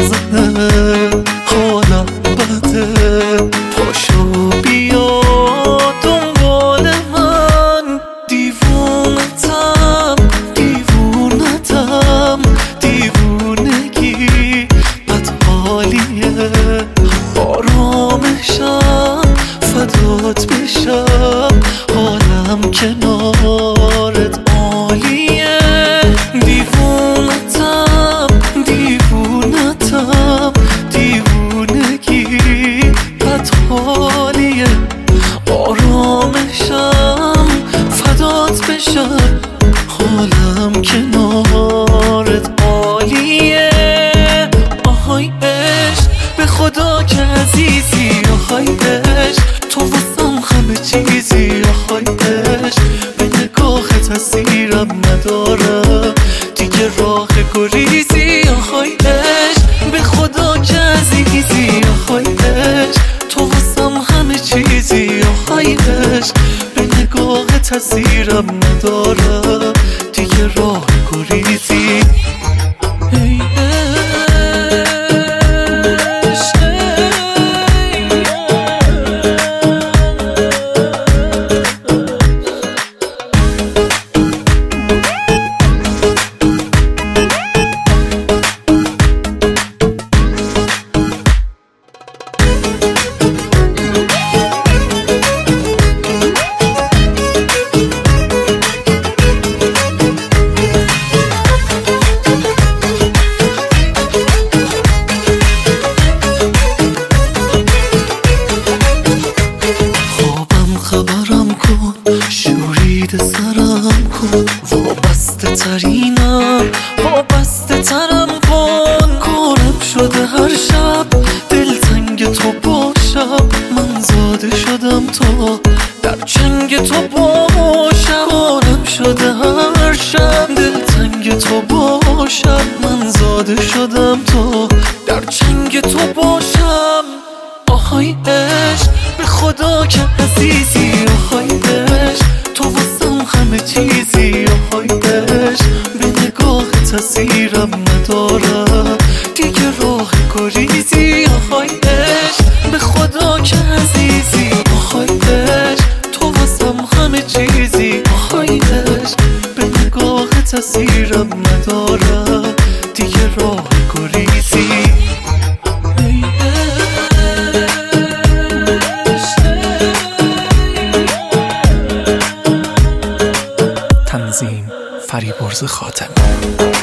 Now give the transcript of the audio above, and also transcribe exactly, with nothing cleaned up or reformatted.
میزنه، حالا بده، پاشو بیا دنبال من. دیوونتم دیوونتم دیوونگی بد حالیه، آرامشم فدات بشم، حالم کنارت عالیه. دیوونتم دیوونتم دیوونگی بد حالیه، آرامشم فدات بشم، حالم کنارت عالیه. آهای عشق به خدا که عزیزی، آهای عشق تو واسم همه چیزی، آهای عشق به نگاهت اسیرم ندارم دیگه راه گریزی. آهای عشق به خدا که عزیزی، آهای عشق تو واسم همه چیزی، آهای عشق به نگاهت اسیرم ندارم دیگه راه گریزی. ای خبرم کن، شورید سرم کن، وابسته ترینم وابسته ترم کن. کارم شده هر شب دلتنگ تو باشم، من زاده شدم تا در چنگ تو باشم. کارم شده هر شب دلتنگ تو باشم، من زاده شدم تا در چنگ تو باشم. آهای عشق به خدا که عزیزی، آهای عشق تو واسم همه چیزی، آهای عشق به نگاهت اسیرم ندارم دیگه راه گریزی. آهای عشق به خدا که عزیزی، آهای عشق تو واسم همه چیزی، آهای عشق به نگاهت اسیرم ندارم دیگه راه گریزی. تنظیم فریبرز خاتمی.